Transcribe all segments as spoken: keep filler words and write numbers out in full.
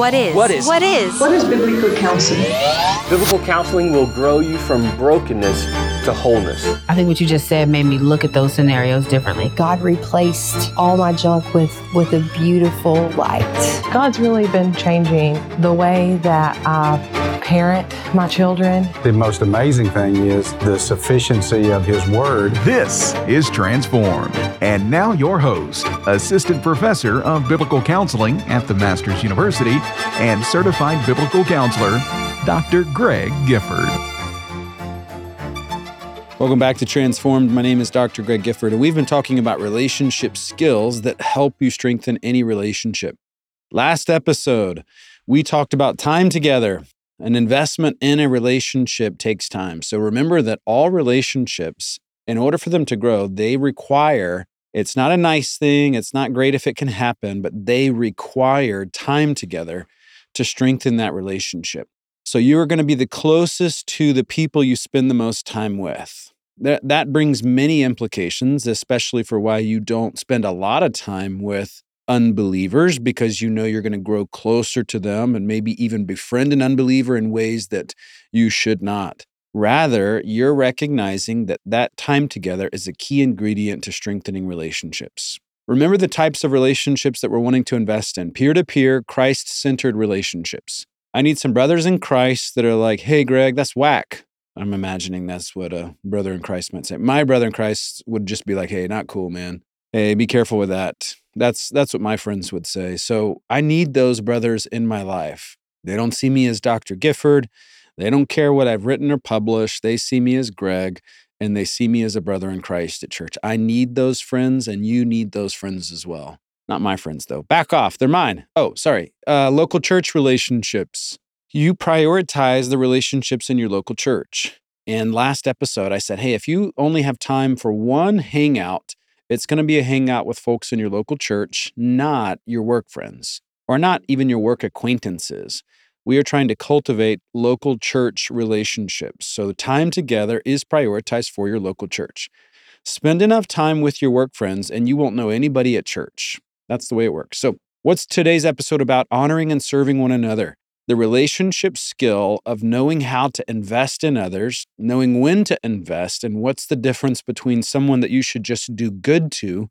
What is? What is? What is? What is biblical counseling? Biblical counseling will grow you from brokenness to wholeness. I think what you just said made me look at those scenarios differently. God replaced all my junk with, with a beautiful light. God's really been changing the way that I parent my children. The most amazing thing is the sufficiency of His Word. This is Transformed. And now your host, Assistant Professor of Biblical Counseling at the Masters University and Certified Biblical Counselor, Doctor Greg Gifford. Welcome back to Transformed. My name is Doctor Greg Gifford, and we've been talking about relationship skills that help you strengthen any relationship. Last episode, we talked about time together. An investment in a relationship takes time. So remember that all relationships, in order for them to grow, they require, it's not a nice thing, it's not great if it can happen, but they require time together to strengthen that relationship. So you are going to be the closest to the people you spend the most time with. That, that brings many implications, especially for why you don't spend a lot of time with unbelievers, because you know you're going to grow closer to them and maybe even befriend an unbeliever in ways that you should not. Rather, you're recognizing that that time together is a key ingredient to strengthening relationships. Remember the types of relationships that we're wanting to invest in: peer-to-peer, Christ-centered relationships. I need some brothers in Christ that are like, hey, Greg, that's whack. I'm imagining that's what a brother in Christ might say. My brother in Christ would just be like, hey, not cool, man. Hey, be careful with that. That's that's what my friends would say. So I need those brothers in my life. They don't see me as Doctor Gifford. They don't care what I've written or published. They see me as Greg, and they see me as a brother in Christ at church. I need those friends, and you need those friends as well. Not my friends, though. Back off. They're mine. Oh, sorry. Uh, local church relationships. You prioritize the relationships in your local church. And last episode, I said, hey, if you only have time for one hangout, it's going to be a hangout with folks in your local church, not your work friends, or not even your work acquaintances. We are trying to cultivate local church relationships. So the time together is prioritized for your local church. Spend enough time with your work friends, and you won't know anybody at church. That's the way it works. So what's today's episode about? Honoring and serving one another. The relationship skill of knowing how to invest in others, knowing when to invest, and what's the difference between someone that you should just do good to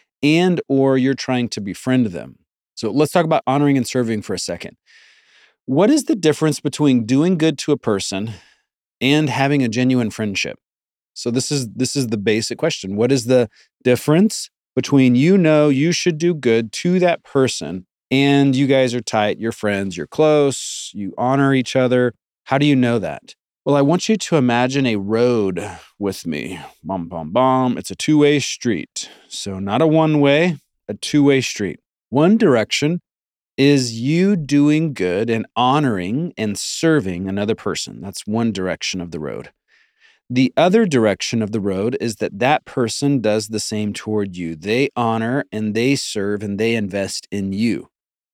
and or you're trying to befriend them. So let's talk about honoring and serving for a second. What is the difference between doing good to a person and having a genuine friendship? So this is this is the basic question. What is the difference between you know you should do good to that person and you guys are tight, you're friends, you're close, you honor each other? How do you know that? Well, I want you to imagine a road with me. Bum, bum, bum. It's a two-way street. So not a one-way, a two-way street. One direction is you doing good and honoring and serving another person. That's one direction of the road. The other direction of the road is that that person does the same toward you. They honor and they serve and they invest in you.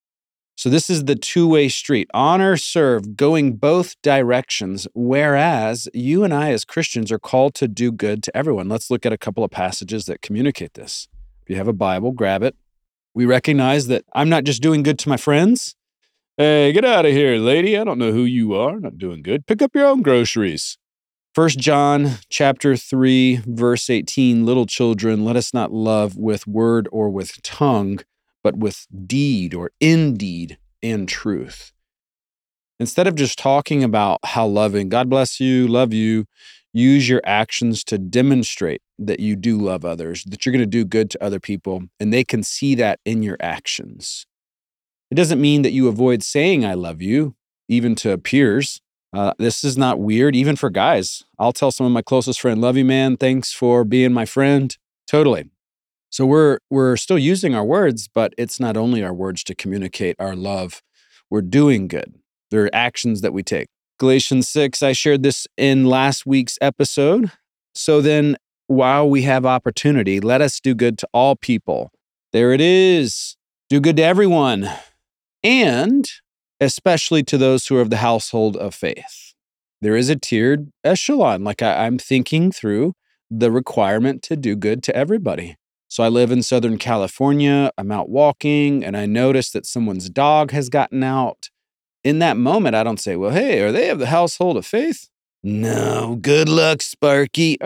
So this is the two-way street. Honor, serve, going both directions, whereas you and I as Christians are called to do good to everyone. Let's look at a couple of passages that communicate this. If you have a Bible, grab it. We recognize that I'm not just doing good to my friends. Hey, get out of here, lady. I don't know who you are. I'm not doing good. Pick up your own groceries. First John chapter three, verse eighteen, little children, let us not love with word or with tongue, but with deed or in deed and truth. Instead of just talking about how loving, God bless you, love you, use your actions to demonstrate that you do love others, that you're going to do good to other people, and they can see that in your actions. It doesn't mean that you avoid saying I love you, even to peers. Uh, this is not weird, even for guys. I'll tell some of my closest friends, love you, man. Thanks for being my friend. Totally. So we're we're still using our words, but it's not only our words to communicate our love. We're doing good. There are actions that we take. Galatians six, I shared this in last week's episode. So then, while we have opportunity, let us do good to all people. There it is. Do good to everyone, and especially to those who are of the household of faith. There is a tiered echelon. Like I, I'm thinking through the requirement to do good to everybody. So I live in Southern California. I'm out walking and I notice that someone's dog has gotten out. In that moment, I don't say, well, hey, are they of the household of faith? No, good luck, Sparky.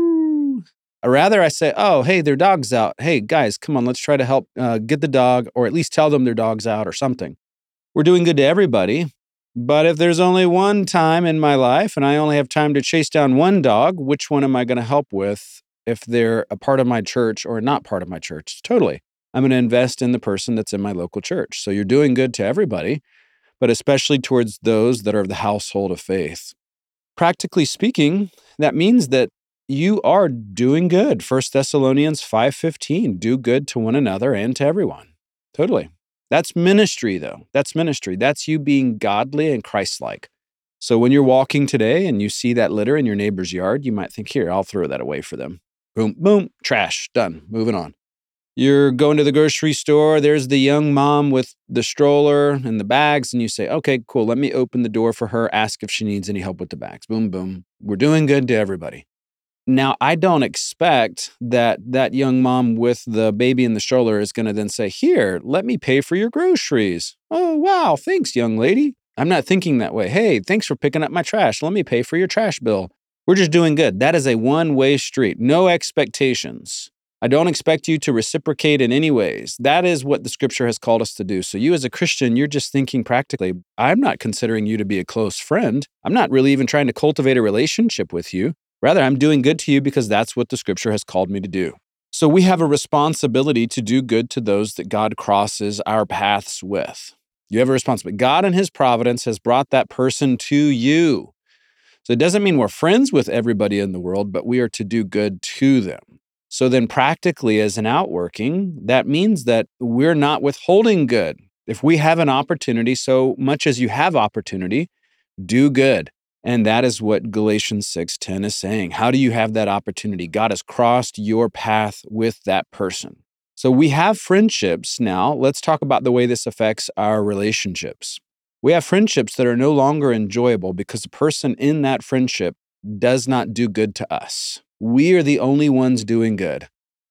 Oh. Or rather, I say, oh, hey, their dog's out. Hey, guys, come on, let's try to help uh, get the dog, or at least tell them their dog's out or something. We're doing good to everybody. But if there's only one time in my life and I only have time to chase down one dog, which one am I going to help with if they're a part of my church or not part of my church? Totally. I'm going to invest in the person that's in my local church. So you're doing good to everybody, but especially towards those that are of the household of faith. Practically speaking, that means that you are doing good. First Thessalonians five fifteen, do good to one another and to everyone. Totally. That's ministry, though. That's ministry. That's you being godly and Christ-like. So when you're walking today and you see that litter in your neighbor's yard, you might think, here, I'll throw that away for them. Boom, boom, trash, done, moving on. You're going to the grocery store, there's the young mom with the stroller and the bags, and you say, okay, cool, let me open the door for her, ask if she needs any help with the bags. Boom, boom. We're doing good to everybody. Now, I don't expect that that young mom with the baby in the stroller is going to then say, here, let me pay for your groceries. Oh, wow, thanks, young lady. I'm not thinking that way. Hey, thanks for picking up my trash. Let me pay for your trash bill. We're just doing good. That is a one-way street. No expectations. I don't expect you to reciprocate in any ways. That is what the scripture has called us to do. So you as a Christian, you're just thinking practically, I'm not considering you to be a close friend. I'm not really even trying to cultivate a relationship with you. Rather, I'm doing good to you because that's what the scripture has called me to do. So we have a responsibility to do good to those that God crosses our paths with. You have a responsibility. God in his providence has brought that person to you. So it doesn't mean we're friends with everybody in the world, but we are to do good to them. So then practically as an outworking, that means that we're not withholding good. If we have an opportunity, so much as you have opportunity, do good. And that is what Galatians six ten is saying. How do you have that opportunity? God has crossed your path with that person. So we have friendships now. Let's talk about the way this affects our relationships. We have friendships that are no longer enjoyable because the person in that friendship does not do good to us. We are the only ones doing good.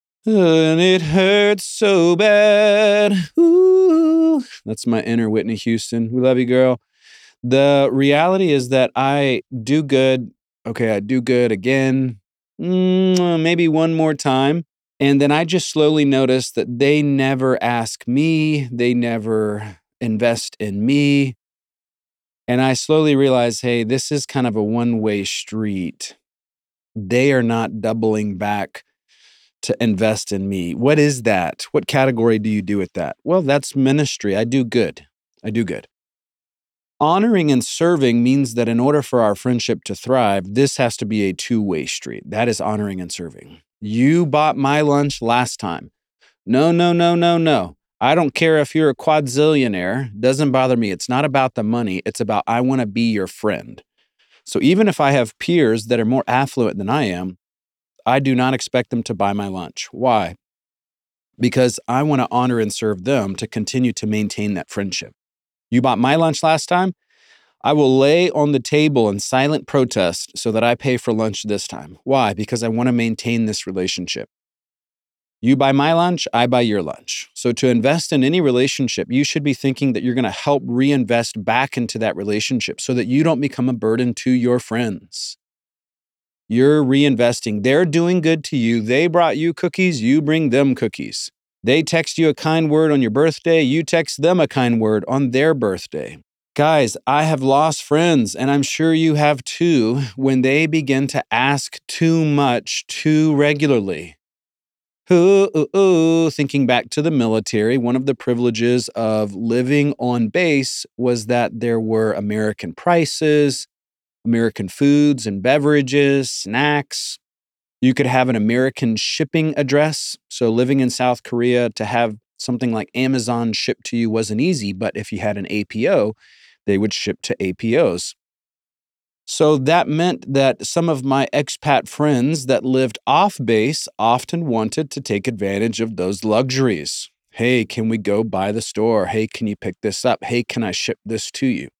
And it hurts so bad. Ooh. That's my inner Whitney Houston. We love you, girl. The reality is that I do good. Okay, I do good again, mm, maybe one more time. And then I just slowly notice that they never ask me. They never invest in me. And I slowly realize, hey, this is kind of a one-way street. They are not doubling back to invest in me. What is that? What category do you do with that? Well, that's ministry. I do good. I do good. Honoring and serving means that in order for our friendship to thrive, this has to be a two-way street. That is honoring and serving. You bought my lunch last time. No, no, no, no, no. I don't care if you're a quadzillionaire. Doesn't bother me. It's not about the money. It's about I want to be your friend. So even if I have peers that are more affluent than I am, I do not expect them to buy my lunch. Why? Because I want to honor and serve them to continue to maintain that friendship. You bought my lunch last time? I will lay on the table in silent protest so that I pay for lunch this time. Why? Because I want to maintain this relationship. You buy my lunch, I buy your lunch. So to invest in any relationship, you should be thinking that you're going to help reinvest back into that relationship so that you don't become a burden to your friends. You're reinvesting. They're doing good to you. They brought you cookies, you bring them cookies. They text you a kind word on your birthday, you text them a kind word on their birthday. Guys, I have lost friends, and I'm sure you have too, when they begin to ask too much too regularly. Ooh, ooh, ooh. Thinking back to the military, one of the privileges of living on base was that there were American prices, American foods and beverages, snacks. You could have an American shipping address. So living in South Korea, to have something like Amazon shipped to you wasn't easy, but if you had an A P O, they would ship to A P Os. So that meant that some of my expat friends that lived off base often wanted to take advantage of those luxuries. Hey, can we go by the store? Hey, can you pick this up? Hey, can I ship this to you?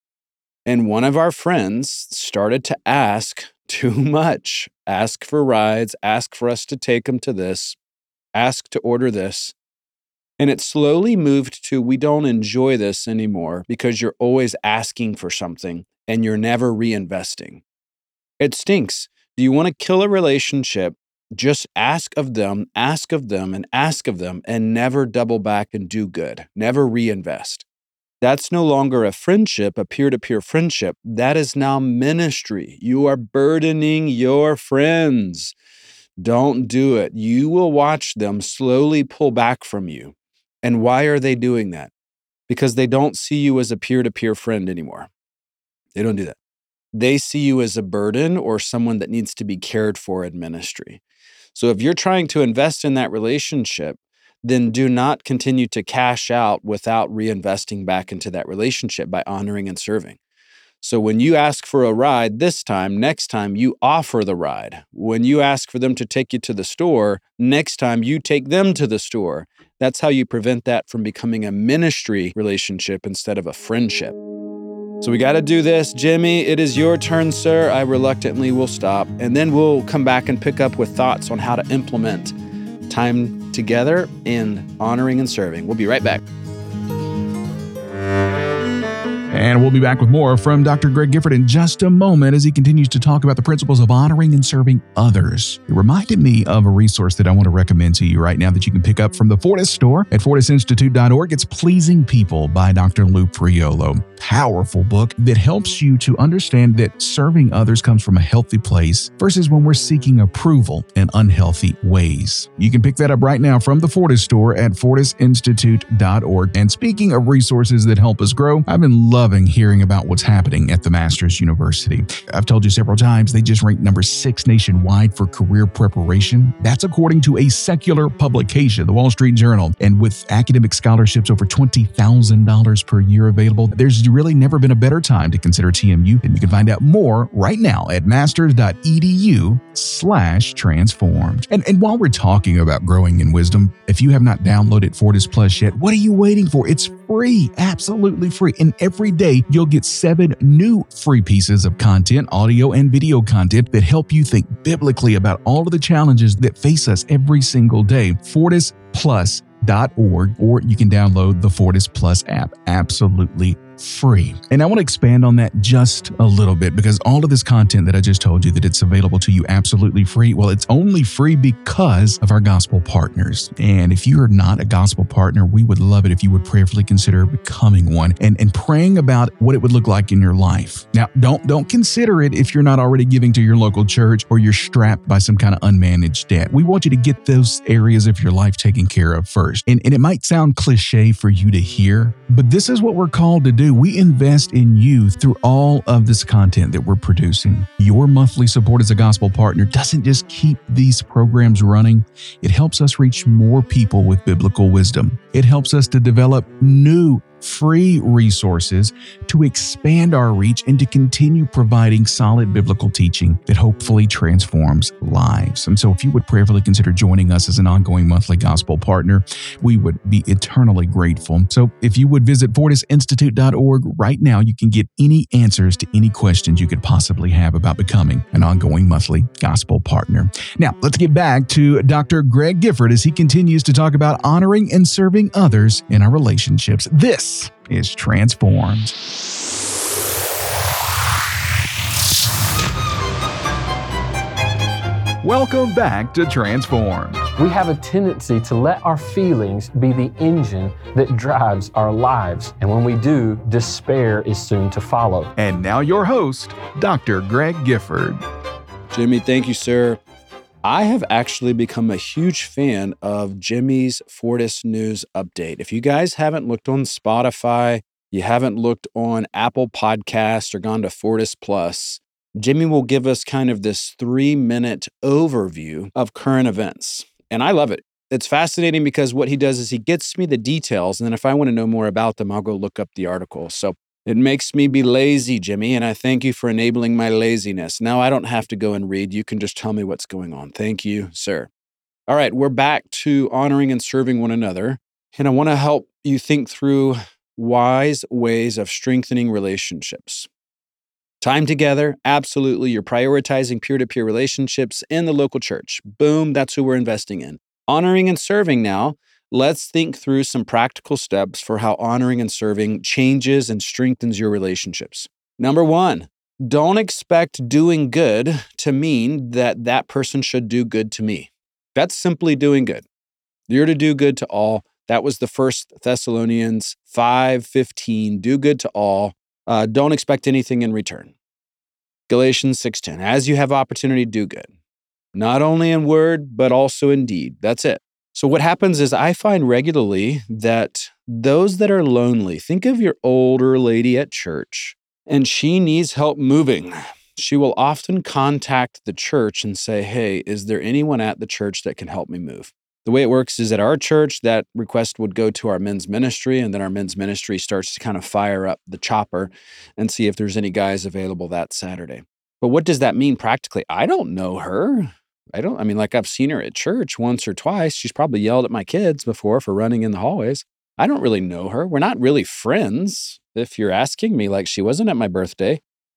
And one of our friends started to ask too much, ask for rides, ask for us to take them to this. ask to order this. And it slowly moved to, we don't enjoy this anymore because you're always asking for something and you're never reinvesting. It stinks. Do you want to kill a relationship? Just ask of them, ask of them, and ask of them, and never double back and do good. Never reinvest. That's no longer a friendship, a peer-to-peer friendship. That is now ministry. You are burdening your friends. Don't do it. You will watch them slowly pull back from you. And why are they doing that? Because they don't see you as a peer-to-peer friend anymore. They don't do that. They see you as a burden or someone that needs to be cared for in ministry. So if you're trying to invest in that relationship, then do not continue to cash out without reinvesting back into that relationship by honoring and serving. So when you ask for a ride this time, next time you offer the ride. When you ask for them to take you to the store, next time you take them to the store. That's how you prevent that from becoming a ministry relationship instead of a friendship. So we got to do this. Jimmy, it is your turn, sir. I reluctantly will stop, and then we'll come back and pick up with thoughts on how to implement time together in honoring and serving. We'll be right back. And we'll be back with more from Doctor Greg Gifford in just a moment as he continues to talk about the principles of honoring and serving others. It reminded me of a resource that I want to recommend to you right now that you can pick up from the Fortis store at fortis institute dot org. It's Pleasing People by Doctor Lou Priolo. Powerful book that helps you to understand that serving others comes from a healthy place versus when we're seeking approval in unhealthy ways. You can pick that up right now from the Fortis store at fortis institute dot org. And speaking of resources that help us grow, I've been loving Loving hearing about what's happening at the Masters University. I've told you several times they just ranked number six nationwide for career preparation. That's according to a secular publication, the Wall Street Journal. And with academic scholarships over twenty thousand dollars per year available, there's really never been a better time to consider T M U. And you can find out more right now at masters dot e d u slash transformed. And, and while we're talking about growing in wisdom, if you have not downloaded Fortis Plus yet, what are you waiting for? It's free, absolutely free. And every day you'll get seven new free pieces of content, audio and video content that help you think biblically about all of the challenges that face us every single day. fortis plus dot org, or you can download the Fortis Plus app absolutely free. And I want to expand on that just a little bit because all of this content that I just told you that it's available to you absolutely free, well, it's only free because of our gospel partners. And if you are not a gospel partner, we would love it if you would prayerfully consider becoming one and, and praying about what it would look like in your life. Now, don't, don't consider it if you're not already giving to your local church or you're strapped by some kind of unmanaged debt. We want you to get those areas of your life taken care of first. And, and it might sound cliche for you to hear, but this is what we're called to do. We invest in you through all of this content that we're producing. Your monthly support as a gospel partner doesn't just keep these programs running. It helps us reach more people with biblical wisdom. It helps us to develop new free resources to expand our reach and to continue providing solid biblical teaching that hopefully transforms lives. And so if you would prayerfully consider joining us as an ongoing monthly gospel partner, we would be eternally grateful. So if you would visit fortis institute dot org right now, you can get any answers to any questions you could possibly have about becoming an ongoing monthly gospel partner. Now, let's get back to Doctor Greg Gifford as he continues to talk about honoring and serving others in our relationships. This is Transformed. Welcome back to Transformed. We have a tendency to let our feelings be the engine that drives our lives. And when we do, despair is soon to follow. And now your host, Doctor Greg Gifford. Jimmy, thank you, sir. I have actually become a huge fan of Jimmy's Fortis News Update. If you guys haven't looked on Spotify, you haven't looked on Apple Podcasts or gone to Fortis Plus, Jimmy will give us kind of this three-minute overview of current events. And I love it. It's fascinating because what he does is he gets me the details, and then if I want to know more about them, I'll go look up the article. So it makes me be lazy, Jimmy, and I thank you for enabling my laziness. Now I don't have to go and read. You can just tell me what's going on. Thank you, sir. All right, we're back to honoring and serving one another, and I want to help you think through wise ways of strengthening relationships. Time together, absolutely. You're prioritizing peer-to-peer relationships in the local church. Boom, that's who we're investing in. Honoring and serving now. Let's think through some practical steps for how honoring and serving changes and strengthens your relationships. Number one, don't expect doing good to mean that that person should do good to me. That's simply doing good. You're to do good to all. That was the First Thessalonians five fifteen. Do good to all. Uh, don't expect anything in return. Galatians six ten. As you have opportunity, do good. Not only in word, but also in deed. That's it. So what happens is I find regularly that those that are lonely, think of your older lady at church, and she needs help moving. She will often contact the church and say, hey, is there anyone at the church that can help me move? The way it works is at our church, that request would go to our men's ministry, and then our men's ministry starts to kind of fire up the chopper and see if there's any guys available that Saturday. But what does that mean practically? I don't know her. I don't, I mean, like I've seen her at church once or twice. She's probably yelled at my kids before for running in the hallways. I don't really know her. We're not really friends, if you're asking me, like she wasn't at my birthday.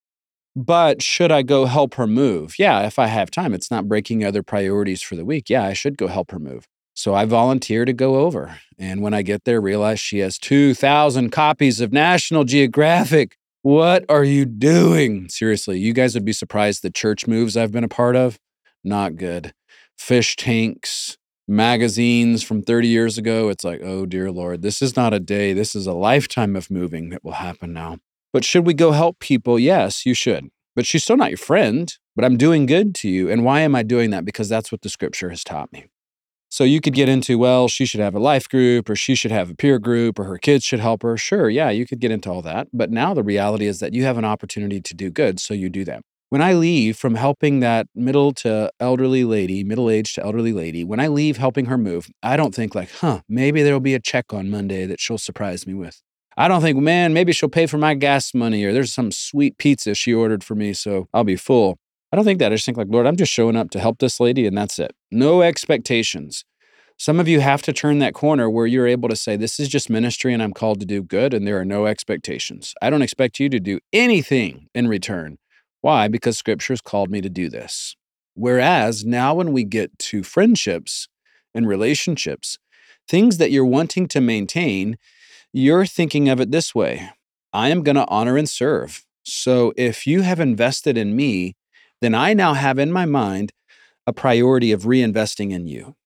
But should I go help her move? Yeah, if I have time. It's not breaking other priorities for the week. Yeah, I should go help her move. So I volunteer to go over. And when I get there, realize she has two thousand copies of National Geographic. What are you doing? Seriously, you guys would be surprised the church moves I've been a part of. Not good. Fish tanks, magazines from thirty years ago. It's like, oh, dear Lord, this is not a day. This is a lifetime of moving that will happen now. But should we go help people? Yes, you should. But she's still not your friend, but I'm doing good to you. And why am I doing that? Because that's what the scripture has taught me. So you could get into, well, she should have a life group, or she should have a peer group, or her kids should help her. Sure, yeah, you could get into all that. But now the reality is that you have an opportunity to do good, so you do that. When I leave from helping that middle to elderly lady, middle-aged to elderly lady, when I leave helping her move, I don't think like, huh, maybe there'll be a check on Monday that she'll surprise me with. I don't think, man, maybe she'll pay for my gas money, or there's some sweet pizza she ordered for me, so I'll be full. I don't think that. I just think like, Lord, I'm just showing up to help this lady, and that's it. No expectations. Some of you have to turn that corner where you're able to say, this is just ministry and I'm called to do good, and there are no expectations. I don't expect you to do anything in return. Why? Because Scripture's called me to do this. Whereas now when we get to friendships and relationships, things that you're wanting to maintain, you're thinking of it this way. I am going to honor and serve. So if you have invested in me, then I now have in my mind a priority of reinvesting in you.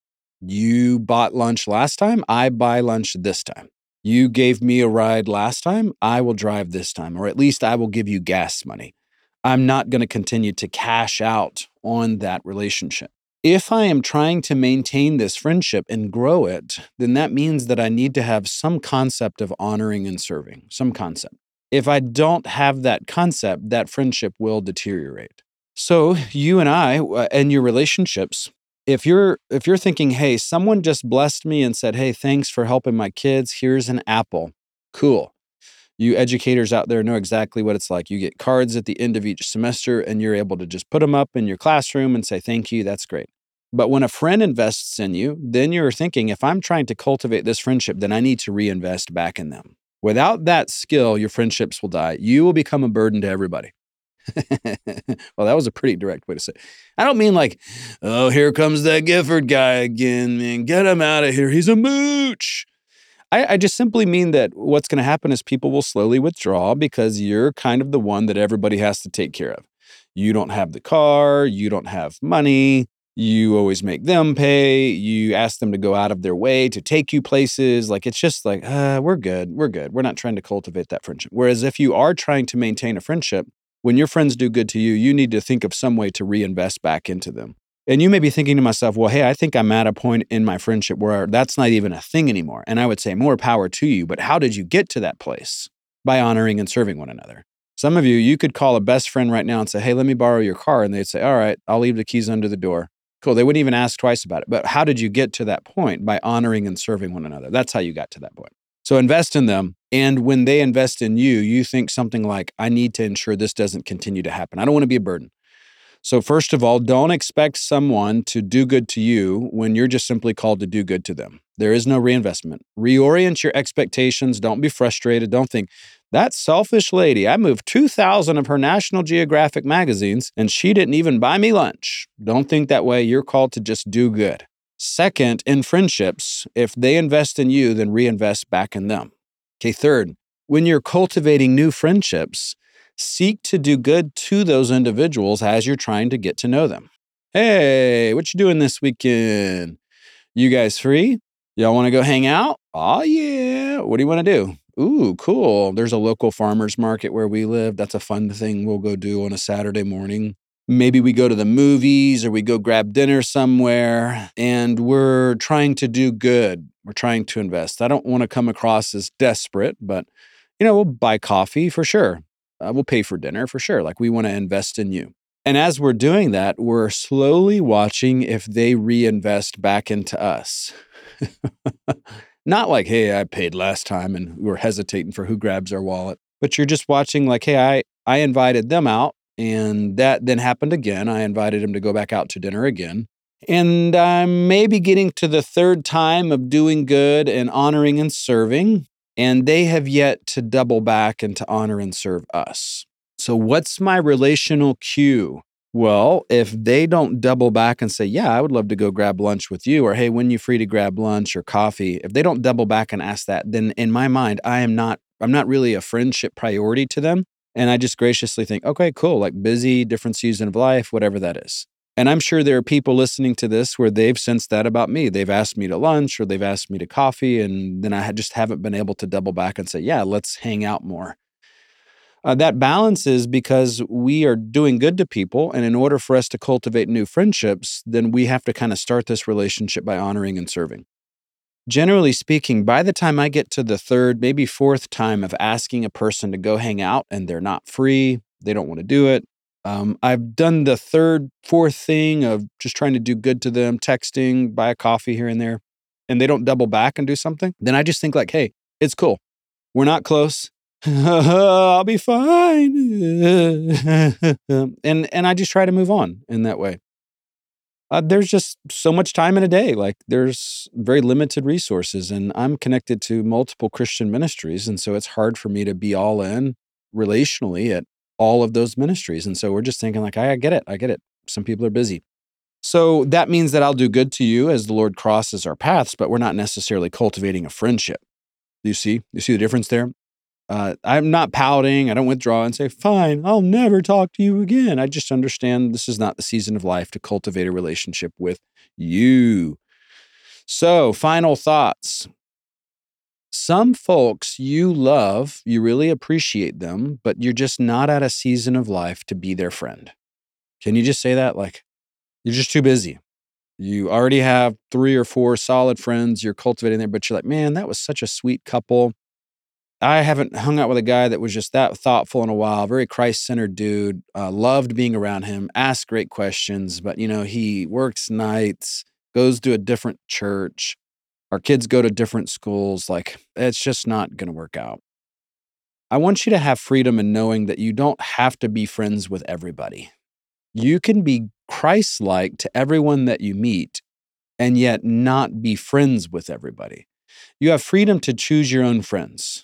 You bought lunch last time, I buy lunch this time. You gave me a ride last time, I will drive this time, or at least I will give you gas money. I'm not going to continue to cash out on that relationship. If I am trying to maintain this friendship and grow it, then that means that I need to have some concept of honoring and serving, some concept. If I don't have that concept, that friendship will deteriorate. So you and I uh, and your relationships, if you're if you're thinking, hey, someone just blessed me and said, hey, thanks for helping my kids, here's an apple. Cool. You educators out there know exactly what it's like. You get cards at the end of each semester and you're able to just put them up in your classroom and say, thank you, that's great. But when a friend invests in you, then you're thinking, if I'm trying to cultivate this friendship, then I need to reinvest back in them. Without that skill, your friendships will die. You will become a burden to everybody. Well, that was a pretty direct way to say it. I don't mean like, oh, here comes that Gifford guy again, man. Get him out of here. He's a mooch. I, I just simply mean that what's going to happen is people will slowly withdraw because you're kind of the one that everybody has to take care of. You don't have the car. You don't have money. You always make them pay. You ask them to go out of their way to take you places. Like, it's just like, uh, we're good. We're good. We're not trying to cultivate that friendship. Whereas if you are trying to maintain a friendship, when your friends do good to you, you need to think of some way to reinvest back into them. And you may be thinking to myself, well, hey, I think I'm at a point in my friendship where that's not even a thing anymore. And I would say more power to you. But how did you get to that place? By honoring and serving one another. Some of you, you could call a best friend right now and say, hey, let me borrow your car. And they'd say, all right, I'll leave the keys under the door. Cool. They wouldn't even ask twice about it. But how did you get to that point? By honoring and serving one another. That's how you got to that point. So invest in them. And when they invest in you, you think something like, I need to ensure this doesn't continue to happen. I don't want to be a burden. So first of all, don't expect someone to do good to you when you're just simply called to do good to them. There is no reinvestment. Reorient your expectations. Don't be frustrated. Don't think, that selfish lady, I moved two thousand of her National Geographic magazines and she didn't even buy me lunch. Don't think that way. You're called to just do good. Second, in friendships, if they invest in you, then reinvest back in them. Okay, third, when you're cultivating new friendships, seek to do good to those individuals as you're trying to get to know them. Hey, what you doing this weekend? You guys free? Y'all want to go hang out? Oh, yeah. What do you want to do? Ooh, cool. There's a local farmer's market where we live. That's a fun thing we'll go do on a Saturday morning. Maybe we go to the movies or we go grab dinner somewhere, and we're trying to do good. We're trying to invest. I don't want to come across as desperate, but, you know, we'll buy coffee for sure. Uh, we'll pay for dinner for sure. Like, we want to invest in you. And as we're doing that, we're slowly watching if they reinvest back into us. Not like, hey, I paid last time and we're hesitating for who grabs our wallet. But you're just watching like, hey, I, I invited them out. And that then happened again. I invited him to go back out to dinner again. And I'm maybe getting to the third time of doing good and honoring and serving. And they have yet to double back and to honor and serve us. So what's my relational cue? Well, if they don't double back and say, yeah, I would love to go grab lunch with you, or hey, when you free to grab lunch or coffee, if they don't double back and ask that, then in my mind, I am not, I'm not really a friendship priority to them. And I just graciously think, okay, cool, like busy, different season of life, whatever that is. And I'm sure there are people listening to this where they've sensed that about me. They've asked me to lunch or they've asked me to coffee, and then I just haven't been able to double back and say, yeah, let's hang out more. Uh, that balance is because we are doing good to people. And in order for us to cultivate new friendships, then we have to kind of start this relationship by honoring and serving. Generally speaking, by the time I get to the third, maybe fourth time of asking a person to go hang out and they're not free, they don't want to do it. Um, I've done the third, fourth thing of just trying to do good to them, texting, buy a coffee here and there, and they don't double back and do something. Then I just think like, hey, it's cool. We're not close. I'll be fine. and, and I just try to move on in that way. Uh, there's just so much time in a day. Like there's very limited resources, and I'm connected to multiple Christian ministries. And so it's hard for me to be all in relationally at all of those ministries. And so we're just thinking like, I get it. I get it. Some people are busy. So that means that I'll do good to you as the Lord crosses our paths, but we're not necessarily cultivating a friendship. Do you see? You see the difference there? Uh, I'm not pouting. I don't withdraw and say, fine, I'll never talk to you again. I just understand this is not the season of life to cultivate a relationship with you. So, final thoughts. Some folks you love, you really appreciate them, but you're just not at a season of life to be their friend. Can you just say that? Like, you're just too busy. You already have three or four solid friends you're cultivating there, but you're like, man, that was such a sweet couple. I haven't hung out with a guy that was just that thoughtful in a while, very Christ-centered dude, uh, loved being around him, asked great questions, but, you know, he works nights, goes to a different church. Our kids go to different schools. Like, it's just not going to work out. I want you to have freedom in knowing that you don't have to be friends with everybody. You can be Christ-like to everyone that you meet and yet not be friends with everybody. You have freedom to choose your own friends.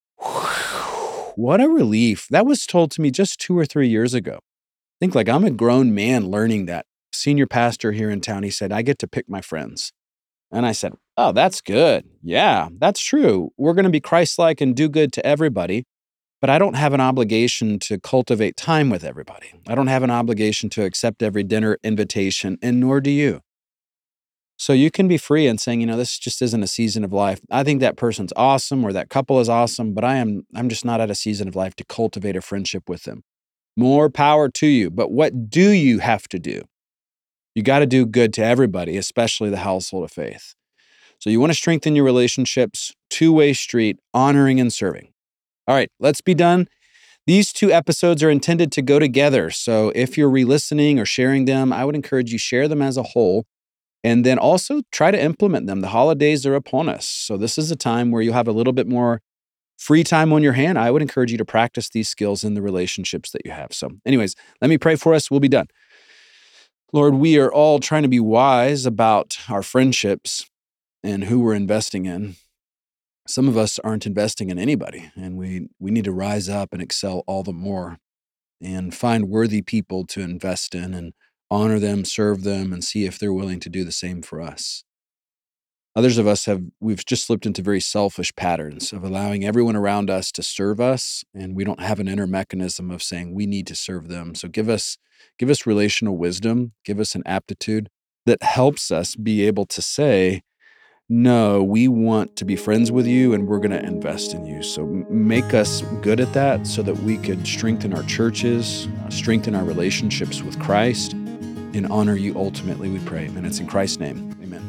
What a relief. That was told to me just two or three years ago. I think like I'm a grown man learning that. Senior pastor here in town, he said, I get to pick my friends. And I said, oh, that's good. Yeah, that's true. We're going to be Christ-like and do good to everybody, but I don't have an obligation to cultivate time with everybody. I don't have an obligation to accept every dinner invitation, and nor do you. So you can be free in saying, you know, this just isn't a season of life. I think that person's awesome or that couple is awesome, but I am, I'm just not at a season of life to cultivate a friendship with them. More power to you. But what do you have to do? You got to do good to everybody, especially the household of faith. So you want to strengthen your relationships, two-way street, honoring and serving. All right, let's be done. These two episodes are intended to go together. So if you're re-listening or sharing them, I would encourage you share them as a whole. And then also try to implement them. The holidays are upon us. So this is a time where you have a little bit more free time on your hand. I would encourage you to practice these skills in the relationships that you have. So anyways, let me pray for us. We'll be done. Lord, we are all trying to be wise about our friendships and who we're investing in. Some of us aren't investing in anybody, and we, we need to rise up and excel all the more and find worthy people to invest in and honor them, serve them, and see if they're willing to do the same for us. Others of us have, we've just slipped into very selfish patterns of allowing everyone around us to serve us, and we don't have an inner mechanism of saying we need to serve them. So give us, give us relational wisdom, give us an aptitude that helps us be able to say, no, we want to be friends with you and we're going to invest in you. So make us good at that so that we could strengthen our churches, uh, strengthen our relationships with Christ, and honor you ultimately, we pray. And it's in Christ's name. Amen.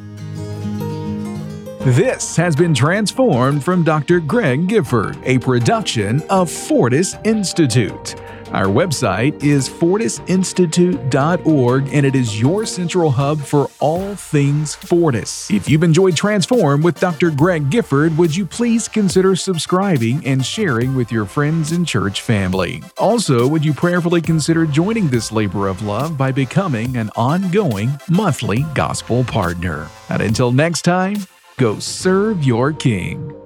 This has been Transformed from Doctor Greg Gifford, a production of Fortis Institute. Our website is fortis institute dot org, and it is your central hub for all things Fortis. If you've enjoyed Transform with Doctor Greg Gifford, would you please consider subscribing and sharing with your friends and church family? Also, would you prayerfully consider joining this labor of love by becoming an ongoing monthly gospel partner? And until next time, go serve your King.